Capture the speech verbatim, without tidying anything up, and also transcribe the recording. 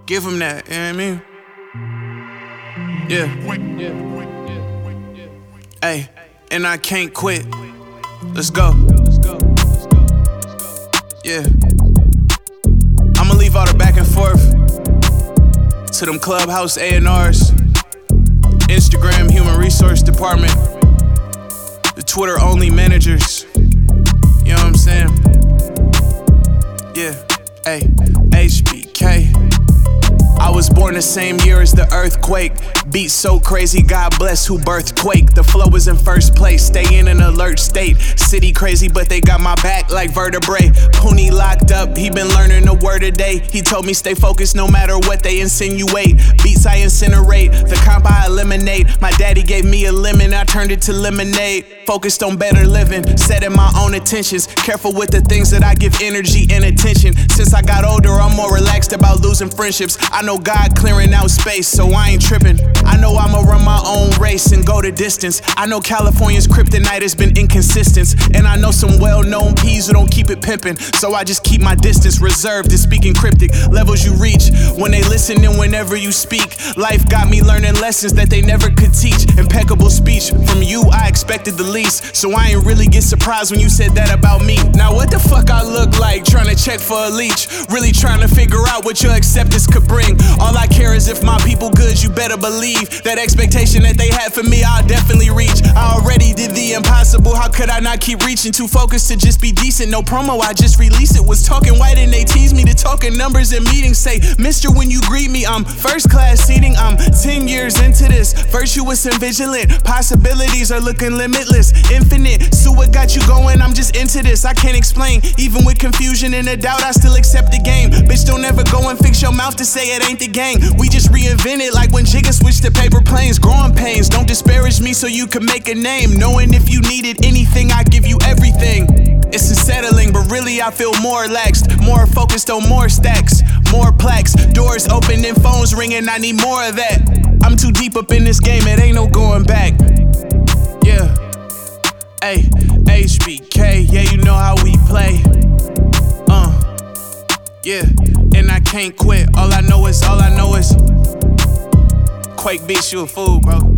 Give him that, you know what I mean? Yeah. Hey, and I can't quit. Let's go. Yeah. I'ma leave all the back and forth to them Clubhouse A and Rs, Instagram Human Resource Department, the Twitter only managers. You know what I'm saying? Yeah. Hey, H B K. I was born the same year as the earthquake. Beat so crazy, God bless who birthed Quake. The flow is in first place, stay in an alert state. City crazy, but they got my back like vertebrae. Poonie locked up, he been learning a word a day. He told me stay focused no matter what they insinuate. Beats I incinerate, the comp I eliminate. My daddy gave me a lemon, I turned it to lemonade. Focused on better living, setting my own intentions. Careful with the things that I give energy and attention. Since I got older, I'm more relaxed about losing friendships. I know God clearing out space, so I ain't tripping. I know I'ma run my own race and go the distance. I know California's kryptonite has been inconsistent. And I know some well-known P's who don't keep it pimping. So I just keep my distance reserved to speaking cryptic. Levels you reach when they listen and whenever you speak. Life got me learning lessons that they never could teach. Impeccable speech from you, I expected the least. So I ain't really get surprised when you said that about me. Now what the fuck I look like trying to check for a leech? Really trying to figure out what your acceptance could bring. All I care is if my people good, you better believe that expectation that they had for me, I'll definitely reach. I already did the impossible, how could I not keep reaching? Too focused to just be decent, no promo, I just released it. Was talking white and they tease me to talking numbers in meetings. Say, mister, when you greet me, I'm first class seating. I'm ten years into this, virtuous and vigilant. Possibilities are looking limitless, infinite. So what got you going? I'm just into this, I can't explain. Even with confusion and a doubt, I still accept the game. Bitch, don't ever go and fix your mouth to say it ain't the gang. We just reinvent it like when Jigga switched to paper planes. Growing pains, don't disparage me so you can make a name. Knowing if you needed anything, I give you everything. It's unsettling, but really I feel more relaxed. More focused on more stacks, more plaques. Doors open and phones ringing, I need more of that. I'm too deep up in this game, it ain't no going back. Yeah. Hey, H B K, yeah, you know how we play. Uh, yeah, and I can't quit. All I know is, all I know is Quake beats you a fool, bro.